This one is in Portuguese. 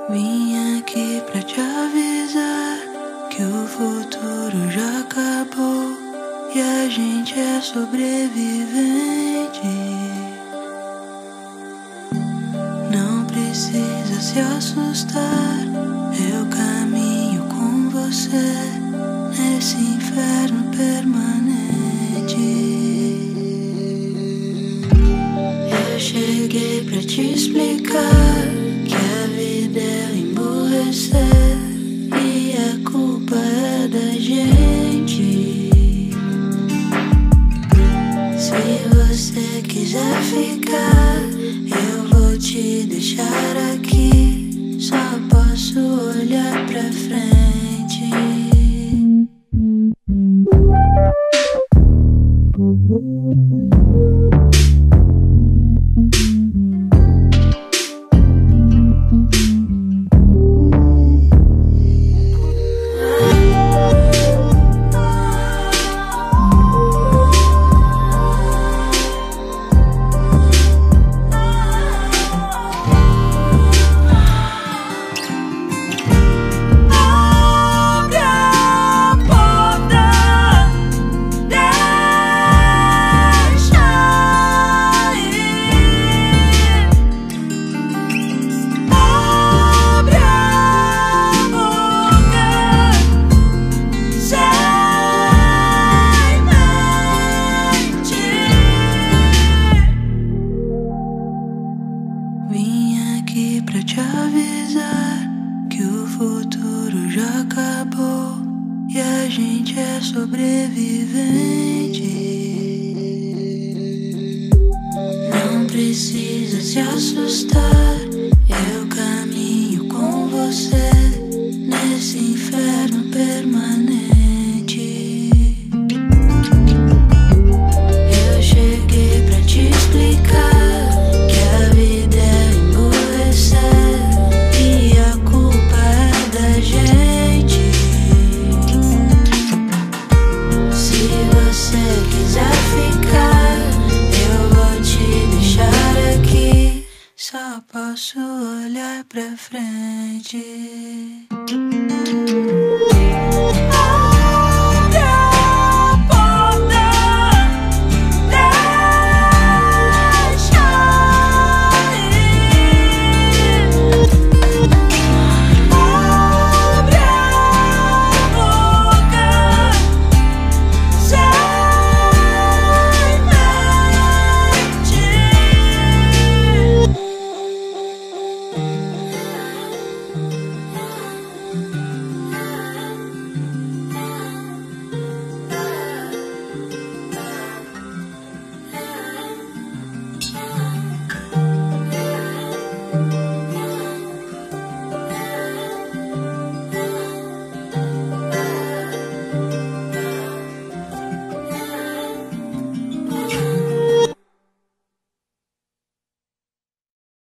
Vim aqui pra te avisar que o futuro já acabou e a gente é sobrevivente. Não precisa se assustar, eu caminho com você nesse inferno permanente. Eu cheguei pra te explicar que a vida é emburrecer e a culpa é da gente. Se você quiser ficar, eu vou te deixar aqui. Só posso olhar pra frente. Vim aqui pra te avisar que o futuro já acabou e a gente é sobrevivente. Não precisa se assustar, eu caminho com você nesse inferno permanente. Eu cheguei pra te explicar que a vida é emburrecer e a culpa é da gente. Se você quiser ficar, eu vou te deixar aqui. Só posso olhar pra frente.